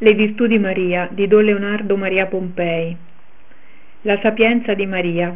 Le virtù di Maria di Don Leonardo Maria Pompei. La sapienza di Maria.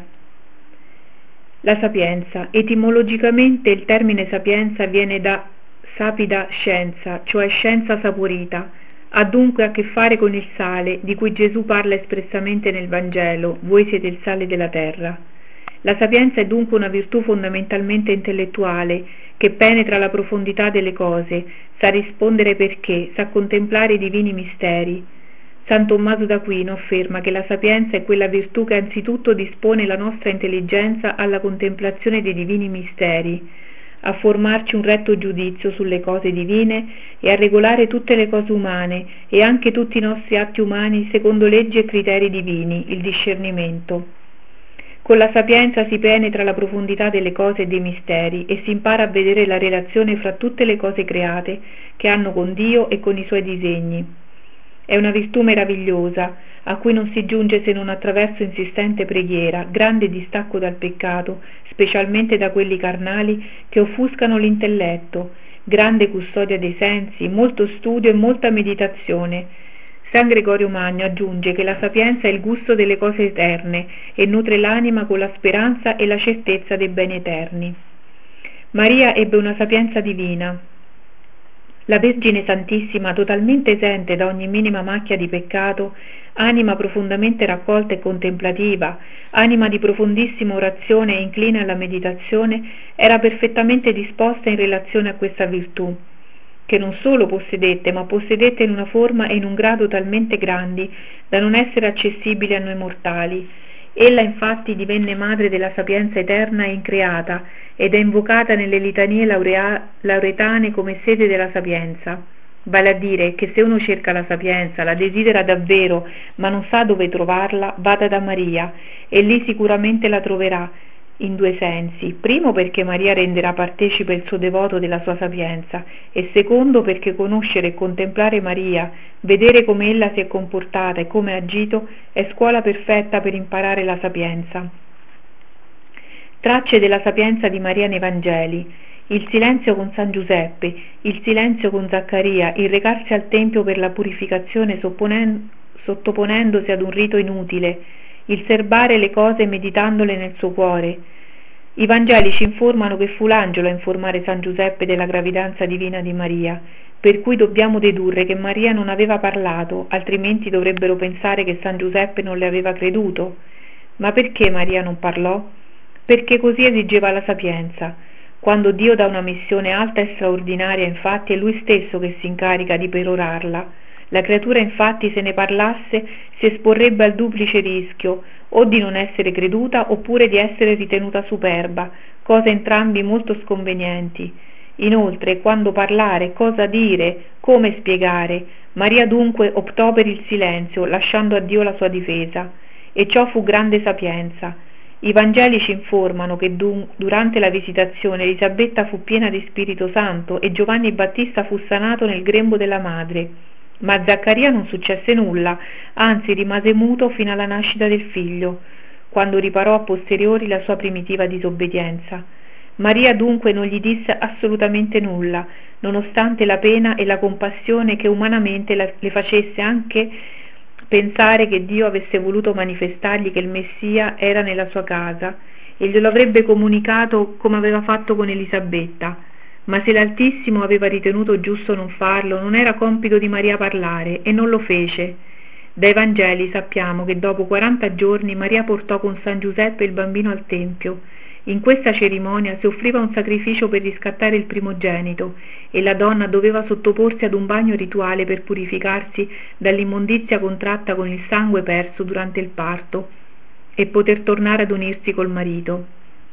La sapienza. Etimologicamente il termine sapienza viene da sapida scienza, cioè scienza saporita. Ha dunque a che fare con il sale, di cui Gesù parla espressamente nel Vangelo: voi siete il sale della terra. La sapienza è dunque una virtù fondamentalmente intellettuale, che penetra la profondità delle cose, sa rispondere perché, sa contemplare i divini misteri. San Tommaso d'Aquino afferma che la sapienza è quella virtù che anzitutto dispone la nostra intelligenza alla contemplazione dei divini misteri, a formarci un retto giudizio sulle cose divine e a regolare tutte le cose umane e anche tutti i nostri atti umani secondo leggi e criteri divini, il discernimento. Con la sapienza si penetra la profondità delle cose e dei misteri e si impara a vedere la relazione fra tutte le cose create che hanno con Dio e con i suoi disegni. È una virtù meravigliosa, a cui non si giunge se non attraverso insistente preghiera, grande distacco dal peccato, specialmente da quelli carnali che offuscano l'intelletto, grande custodia dei sensi, molto studio e molta meditazione. San Gregorio Magno aggiunge che la sapienza è il gusto delle cose eterne e nutre l'anima con la speranza e la certezza dei beni eterni. Maria ebbe una sapienza divina. La Vergine Santissima, totalmente esente da ogni minima macchia di peccato, anima profondamente raccolta e contemplativa, anima di profondissima orazione e incline alla meditazione, era perfettamente disposta in relazione a questa virtù, che non solo possedette, ma possedette in una forma e in un grado talmente grandi da non essere accessibili a noi mortali. Ella infatti divenne madre della sapienza eterna e increata ed è invocata nelle litanie lauretane come sede della sapienza. Vale a dire che se uno cerca la sapienza, la desidera davvero, ma non sa dove trovarla, vada da Maria e lì sicuramente la troverà, in due sensi: primo perché Maria renderà partecipe il suo devoto della sua sapienza, e secondo perché conoscere e contemplare Maria, vedere come ella si è comportata e come ha agito, è scuola perfetta per imparare la sapienza. Tracce della sapienza di Maria nei Vangeli: il silenzio con San Giuseppe, il silenzio con Zaccaria, il recarsi al Tempio per la purificazione sottoponendosi ad un rito inutile, il serbare le cose meditandole nel suo cuore. I Vangeli ci informano che fu l'angelo a informare San Giuseppe della gravidanza divina di Maria, per cui dobbiamo dedurre che Maria non aveva parlato, altrimenti dovrebbero pensare che San Giuseppe non le aveva creduto. Ma perché Maria non parlò? Perché così esigeva la sapienza. Quando Dio dà una missione alta e straordinaria, infatti, è Lui stesso che si incarica di perorarla. La creatura infatti, se ne parlasse, si esporrebbe al duplice rischio, o di non essere creduta oppure di essere ritenuta superba, cose entrambi molto sconvenienti. Inoltre, quando parlare, cosa dire, come spiegare, Maria dunque optò per il silenzio, lasciando a Dio la sua difesa, e ciò fu grande sapienza. I Vangeli ci informano che durante la visitazione Elisabetta fu piena di Spirito Santo e Giovanni Battista fu sanato nel grembo della madre. Ma a Zaccaria non successe nulla, anzi rimase muto fino alla nascita del figlio, quando riparò a posteriori la sua primitiva disobbedienza. Maria dunque non gli disse assolutamente nulla, nonostante la pena e la compassione che umanamente le facesse anche pensare che Dio avesse voluto manifestargli che il Messia era nella sua casa e glielo avrebbe comunicato come aveva fatto con Elisabetta. Ma se l'Altissimo aveva ritenuto giusto non farlo, non era compito di Maria parlare, e non lo fece. Dai Vangeli sappiamo che dopo 40 giorni Maria portò con San Giuseppe il bambino al Tempio. In questa cerimonia si offriva un sacrificio per riscattare il primogenito, e la donna doveva sottoporsi ad un bagno rituale per purificarsi dall'immondizia contratta con il sangue perso durante il parto e poter tornare ad unirsi col marito.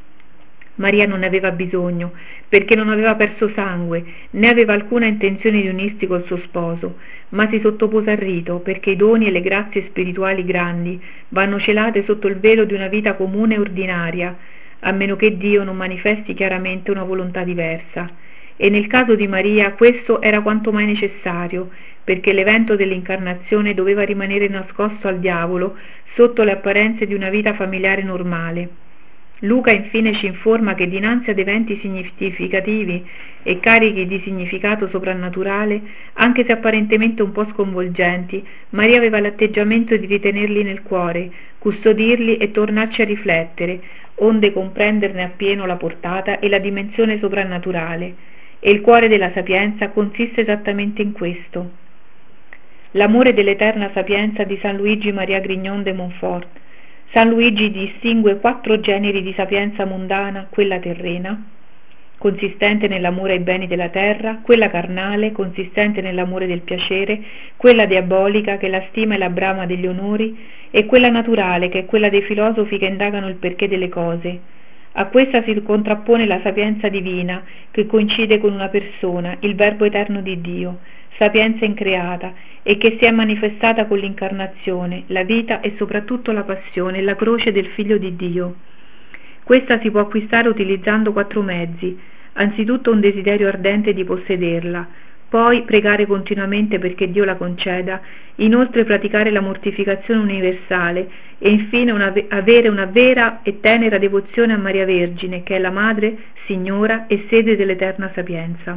Maria non ne aveva bisogno, perché non aveva perso sangue, né aveva alcuna intenzione di unirsi col suo sposo, ma si sottopose al rito, perché i doni e le grazie spirituali grandi vanno celate sotto il velo di una vita comune e ordinaria, a meno che Dio non manifesti chiaramente una volontà diversa. E nel caso di Maria questo era quanto mai necessario, perché l'evento dell'incarnazione doveva rimanere nascosto al diavolo sotto le apparenze di una vita familiare normale. Luca infine ci informa che dinanzi ad eventi significativi e carichi di significato soprannaturale, anche se apparentemente un po' sconvolgenti, Maria aveva l'atteggiamento di ritenerli nel cuore, custodirli e tornarci a riflettere, onde comprenderne appieno la portata e la dimensione soprannaturale. E il cuore della sapienza consiste esattamente in questo. L'amore dell'eterna sapienza di San Luigi Maria Grignon de Montfort. San Luigi distingue 4 generi di sapienza mondana: quella terrena, consistente nell'amore ai beni della terra; quella carnale, consistente nell'amore del piacere; quella diabolica, che è la stima e la brama degli onori; e quella naturale, che è quella dei filosofi che indagano il perché delle cose. A questa si contrappone la sapienza divina, che coincide con una persona, il Verbo eterno di Dio, sapienza increata, e che si è manifestata con l'incarnazione, la vita e soprattutto la passione e la croce del Figlio di Dio. Questa si può acquistare utilizzando 4 mezzi: anzitutto un desiderio ardente di possederla, poi pregare continuamente perché Dio la conceda, inoltre praticare la mortificazione universale e infine avere una vera e tenera devozione a Maria Vergine, che è la Madre, Signora e sede dell'eterna sapienza.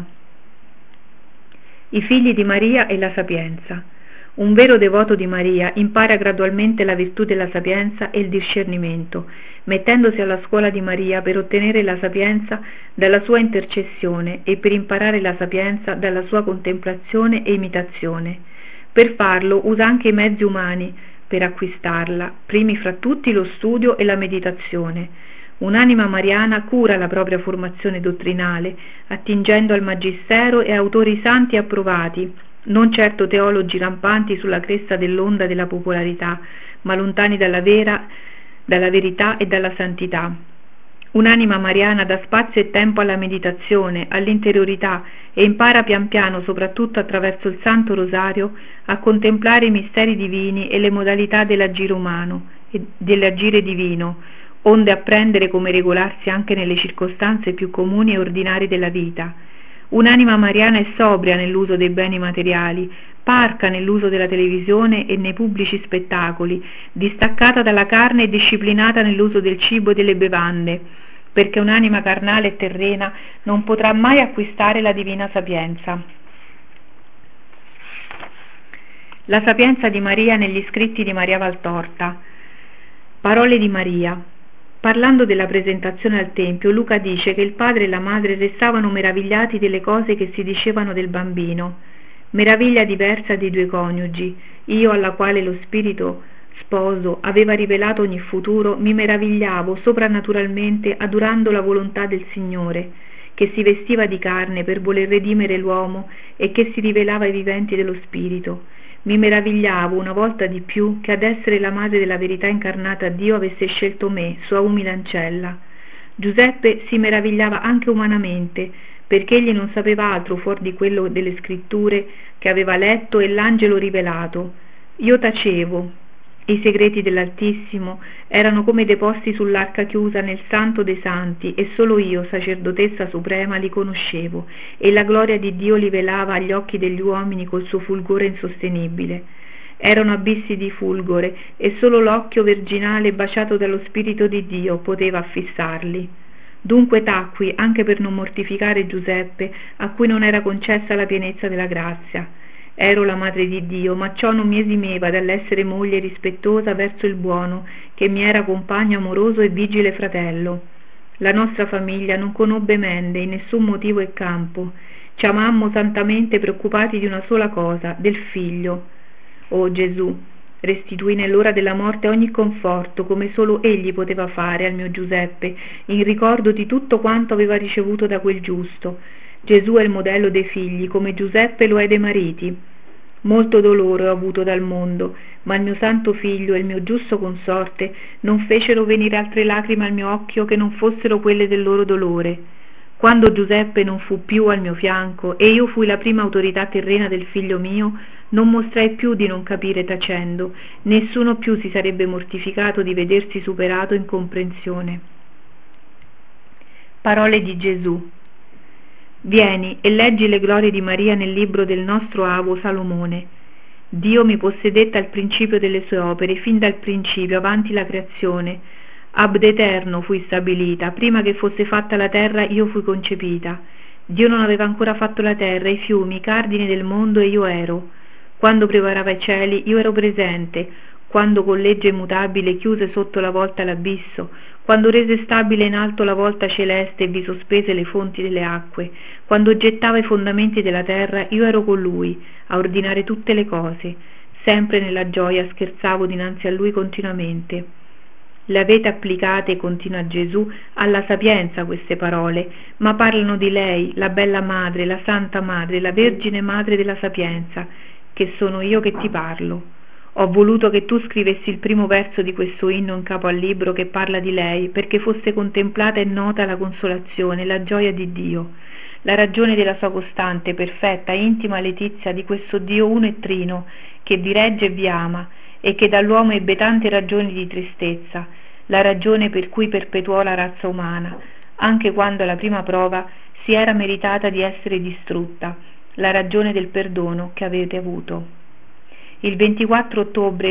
I figli di Maria e la sapienza. Un vero devoto di Maria impara gradualmente la virtù della sapienza e il discernimento, mettendosi alla scuola di Maria per ottenere la sapienza dalla sua intercessione e per imparare la sapienza dalla sua contemplazione e imitazione. Per farlo usa anche i mezzi umani per acquistarla, primi fra tutti lo studio e la meditazione. Un'anima mariana cura la propria formazione dottrinale, attingendo al magistero e autori santi e approvati, non certo teologi rampanti sulla cresta dell'onda della popolarità, ma lontani dalla verità e dalla santità. Un'anima mariana dà spazio e tempo alla meditazione, all'interiorità, e impara pian piano, soprattutto attraverso il Santo Rosario, a contemplare i misteri divini e le modalità dell'agire umano e dell'agire divino, onde apprendere come regolarsi anche nelle circostanze più comuni e ordinarie della vita. Un'anima mariana è sobria nell'uso dei beni materiali, parca nell'uso della televisione e nei pubblici spettacoli, distaccata dalla carne e disciplinata nell'uso del cibo e delle bevande, perché un'anima carnale e terrena non potrà mai acquistare la divina sapienza. La sapienza di Maria negli scritti di Maria Valtorta. Parole di Maria. Parlando della presentazione al Tempio, Luca dice che il padre e la madre restavano meravigliati delle cose che si dicevano del bambino. Meraviglia diversa dei 2 coniugi. Io, alla quale lo spirito sposo aveva rivelato ogni futuro, mi meravigliavo soprannaturalmente adorando la volontà del Signore, che si vestiva di carne per voler redimere l'uomo e che si rivelava ai viventi dello spirito. Mi meravigliavo una volta di più che ad essere la madre della verità incarnata Dio avesse scelto me, sua umile ancella. Giuseppe si meravigliava anche umanamente, perché egli non sapeva altro fuori di quello delle scritture che aveva letto e l'angelo rivelato. Io tacevo. I segreti dell'Altissimo erano come deposti sull'arca chiusa nel Santo dei Santi e solo io, sacerdotessa suprema, li conoscevo e la gloria di Dio li velava agli occhi degli uomini col suo fulgore insostenibile. Erano abissi di fulgore e solo l'occhio virginale baciato dallo Spirito di Dio poteva affissarli. Dunque tacqui anche per non mortificare Giuseppe, a cui non era concessa la pienezza della grazia. Ero la madre di Dio, ma ciò non mi esimeva dall'essere moglie rispettosa verso il buono, che mi era compagno amoroso e vigile fratello. La nostra famiglia non conobbe mende in nessun motivo e campo. Ci amammo santamente preoccupati di una sola cosa, del figlio. Oh Gesù, restituì nell'ora della morte ogni conforto, come solo egli poteva fare al mio Giuseppe, in ricordo di tutto quanto aveva ricevuto da quel giusto. Gesù è il modello dei figli, come Giuseppe lo è dei mariti. Molto dolore ho avuto dal mondo, ma il mio santo figlio e il mio giusto consorte non fecero venire altre lacrime al mio occhio che non fossero quelle del loro dolore. Quando Giuseppe non fu più al mio fianco e io fui la prima autorità terrena del figlio mio, non mostrai più di non capire tacendo, nessuno più si sarebbe mortificato di vedersi superato in comprensione. Parole di Gesù. Vieni e leggi le glorie di Maria nel libro del nostro avo Salomone. Dio mi possedette al principio delle sue opere, fin dal principio, avanti la creazione. Ab d'eterno fui stabilita, prima che fosse fatta la terra io fui concepita. Dio non aveva ancora fatto la terra, i fiumi, i cardini del mondo, e io ero. Quando preparava i cieli io ero presente, quando con legge immutabile chiuse sotto la volta l'abisso, quando rese stabile in alto la volta celeste e vi sospese le fonti delle acque, quando gettava i fondamenti della terra io ero con lui a ordinare tutte le cose. Sempre nella gioia scherzavo dinanzi a lui continuamente. Le avete applicate, continua Gesù, alla sapienza queste parole, ma parlano di lei, la bella madre, la santa madre, la vergine madre della sapienza, che sono io che ti parlo. Ho voluto che tu scrivessi il primo verso di questo inno in capo al libro che parla di lei, perché fosse contemplata e nota la consolazione, la gioia di Dio, la ragione della sua costante, perfetta, intima letizia di questo Dio uno e trino, che vi regge e vi ama, e che dall'uomo ebbe tante ragioni di tristezza, la ragione per cui perpetuò la razza umana, anche quando alla prima prova si era meritata di essere distrutta, la ragione del perdono che avete avuto. Il 24 ottobre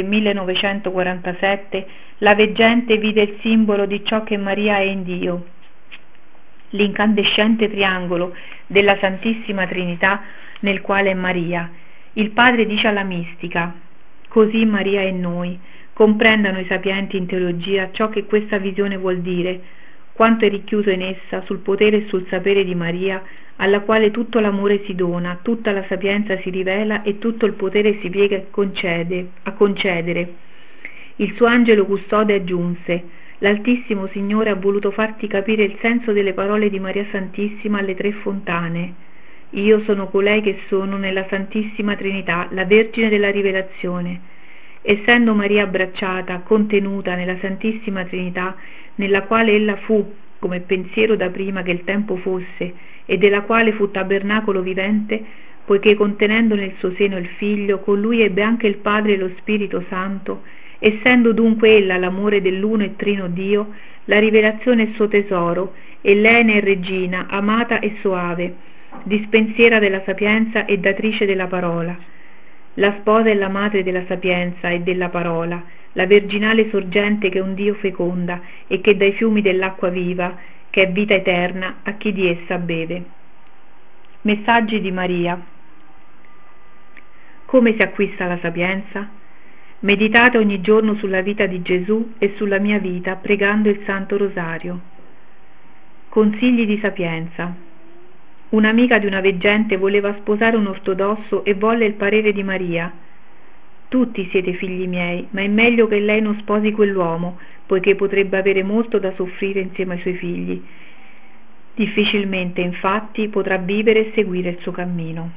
1947 la veggente vide il simbolo di ciò che Maria è in Dio, l'incandescente triangolo della Santissima Trinità nel quale è Maria. Il Padre dice alla mistica: così Maria è in noi. Comprendano i sapienti in teologia ciò che questa visione vuol dire, quanto è richiuso in essa sul potere e sul sapere di Maria, alla quale tutto l'amore si dona, tutta la sapienza si rivela e tutto il potere si piega a concedere. Il suo angelo custode aggiunse: l'Altissimo Signore ha voluto farti capire il senso delle parole di Maria Santissima alle tre fontane. Io sono colei che sono nella Santissima Trinità, la Vergine della Rivelazione. Essendo Maria abbracciata, contenuta nella Santissima Trinità, nella quale ella fu, come pensiero da prima che il tempo fosse, e della quale fu tabernacolo vivente, poiché contenendo nel suo seno il Figlio, con lui ebbe anche il Padre e lo Spirito Santo, essendo dunque ella l'amore dell'uno e trino Dio, la rivelazione è suo tesoro, e lei ne è regina, amata e soave, dispensiera della sapienza e datrice della parola. La sposa è la madre della sapienza e della parola, la virginale sorgente che un Dio feconda e che dai fiumi dell'acqua viva, che è vita eterna, a chi di essa beve. Messaggi di Maria. Come si acquista la sapienza? Meditate ogni giorno sulla vita di Gesù e sulla mia vita pregando il Santo Rosario. Consigli di sapienza. Un'amica di una veggente voleva sposare un ortodosso e volle il parere di Maria. Tutti siete figli miei, ma è meglio che lei non sposi quell'uomo, poiché potrebbe avere molto da soffrire insieme ai suoi figli. Difficilmente, infatti, potrà vivere e seguire il suo cammino.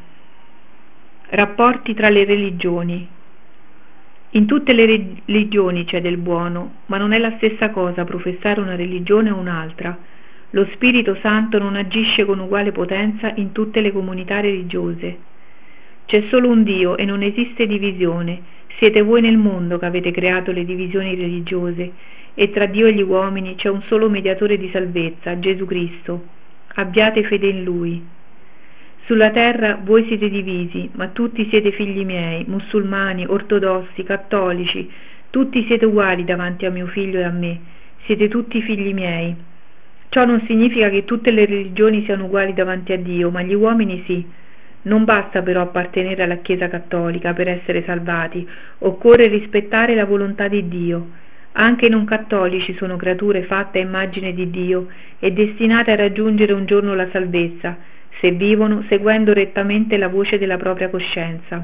Rapporti tra le religioni. In tutte le religioni c'è del buono, ma non è la stessa cosa professare una religione o un'altra. Lo Spirito Santo non agisce con uguale potenza in tutte le comunità religiose. C'è solo un Dio e non esiste divisione. Siete voi nel mondo che avete creato le divisioni religiose, e tra Dio e gli uomini c'è un solo mediatore di salvezza, Gesù Cristo. Abbiate fede in Lui. Sulla terra voi siete divisi, ma tutti siete figli miei, musulmani, ortodossi, cattolici, tutti siete uguali davanti a mio figlio e a me, siete tutti figli miei. Ciò non significa che tutte le religioni siano uguali davanti a Dio, ma gli uomini sì. Non basta però appartenere alla Chiesa cattolica per essere salvati, occorre rispettare la volontà di Dio. Anche i non cattolici sono creature fatte a immagine di Dio e destinate a raggiungere un giorno la salvezza, se vivono seguendo rettamente la voce della propria coscienza.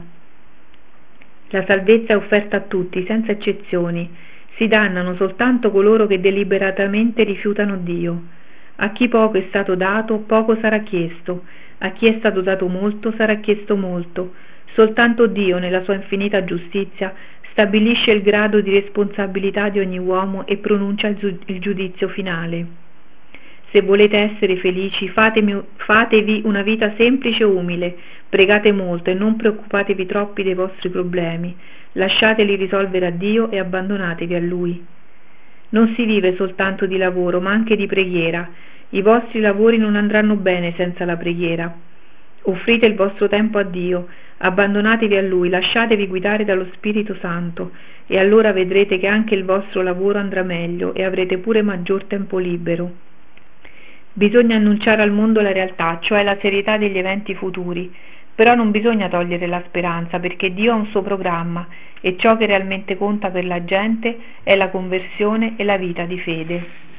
La salvezza è offerta a tutti, senza eccezioni. Si dannano soltanto coloro che deliberatamente rifiutano Dio. A chi poco è stato dato, poco sarà chiesto. A chi è stato dato molto, sarà chiesto molto. Soltanto Dio, nella sua infinita giustizia, stabilisce il grado di responsabilità di ogni uomo e pronuncia il giudizio finale. Se volete essere felici, fatevi una vita semplice e umile, pregate molto e non preoccupatevi troppi dei vostri problemi, lasciateli risolvere a Dio e abbandonatevi a Lui. Non si vive soltanto di lavoro, ma anche di preghiera. I vostri lavori non andranno bene senza la preghiera. Offrite il vostro tempo a Dio, abbandonatevi a Lui, lasciatevi guidare dallo Spirito Santo e allora vedrete che anche il vostro lavoro andrà meglio e avrete pure maggior tempo libero. Bisogna annunciare al mondo la realtà, cioè la serietà degli eventi futuri, però non bisogna togliere la speranza perché Dio ha un suo programma e ciò che realmente conta per la gente è la conversione e la vita di fede.